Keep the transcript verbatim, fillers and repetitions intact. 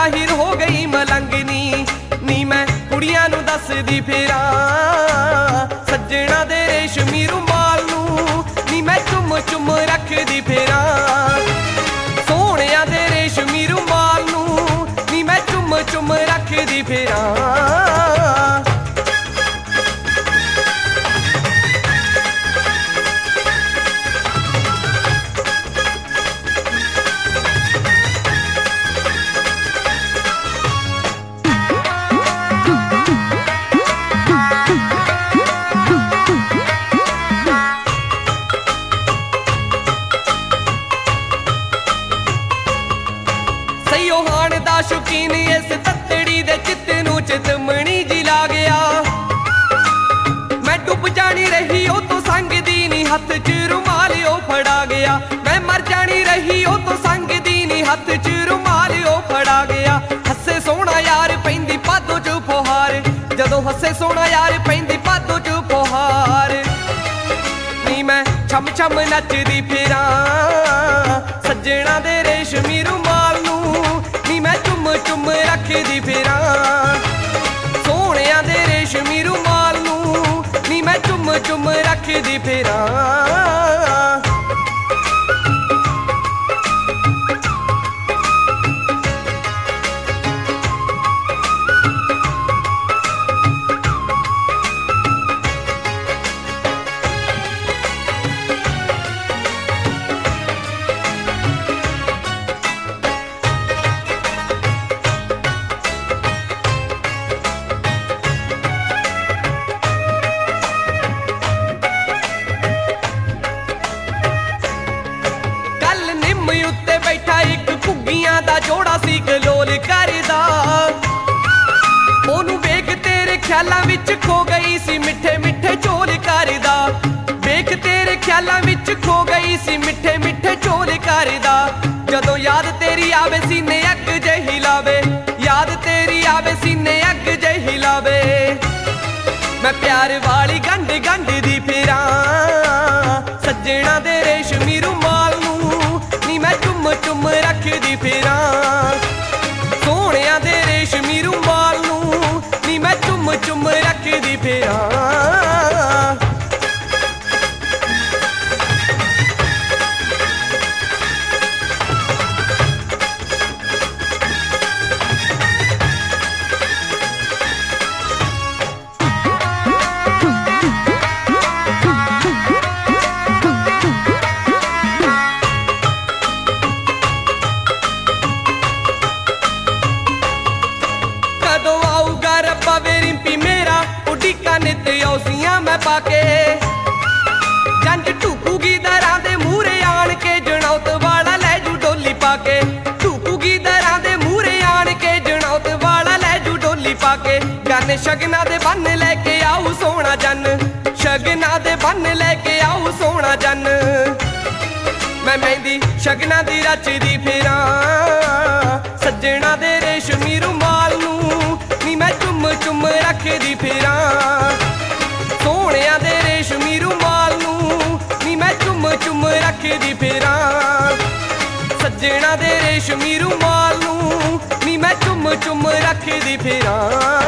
जाहिर हो गई मलंगनी नी मैं कुड़ियां नू दसदी फिरां सज्जणा दे रेशमी रुमाल नू नी मैं चुम चुम रखदी फिरां सोहणिया दे रेशमी रुमाल नू नी मैं चुम चुम रखदी फिरां। शौकीन इस तत्तड़ी दे चित नू चितमणी जी ला गया मैं डुब जानी रही ओ तो संग दी नी हथ च रुमाल ओ फड़ा गया मैं मर जानी रही ओ तो संग दी नी हथ च रुमाल ओ फड़ा गया हसे सोहना यार पैंदी पादो च फुहार जदों हसे सोहना यार पैंदी पादो च फुहार नी मैं छम छम नचदी फिरां सज्जणा दे रेशमी रुमाल नू मैं चुम चुम रखदी फिरां सोहणिया दे रेशमी रुमाल नू नी मैं चुम चुम रखदी फिरां। उत्ते बैठा एक घुग्गियां दा जोड़ा सी गलोल करदा ओनू वेख तेरे ख्यालां विच खो गई सी मिठे मिठे चोल करदा वेख तेरे ख्यालां विच खो गई सी मिठे मिठे चोल करदा जदों याद तेरी आवे सीने अग जही लावे याद तेरी आवे सीने अग जही लावे मैं प्यार वाली गंढ गंढ दी फिरां सज्जणा दे रेशमी रुमाल नू मैं चुम चुम रखदी फिरां सोहणिया दे रेशमी रुमाल नू नी मैं चुम चुम रखदी फिरां। नित औसियां मैं पाके जंज ढूकूगी दरां दे मूहरे आण के जनौत वाला लै जू डोली पाके ढूकूगी दरां दे मूहरे आण के जनौत वाला लै जू डोली पाके गन शगना दे बन लैके आऊ सोहना जन शगना दे बन लैके आऊ सोहना जन मैं मेहंदी शगना दी रचदी फिरां सज्जणा दे रेशमी रुमाल नू नी मैं चुम चुम रखदी फिरां सोहणिया दे रेशमी रुमाल नू नी मैं चुम चुम रखदी फिरां सज्जणा दे रेशमी रुमाल नू नी मैं चुम चुम रखदी फिरां।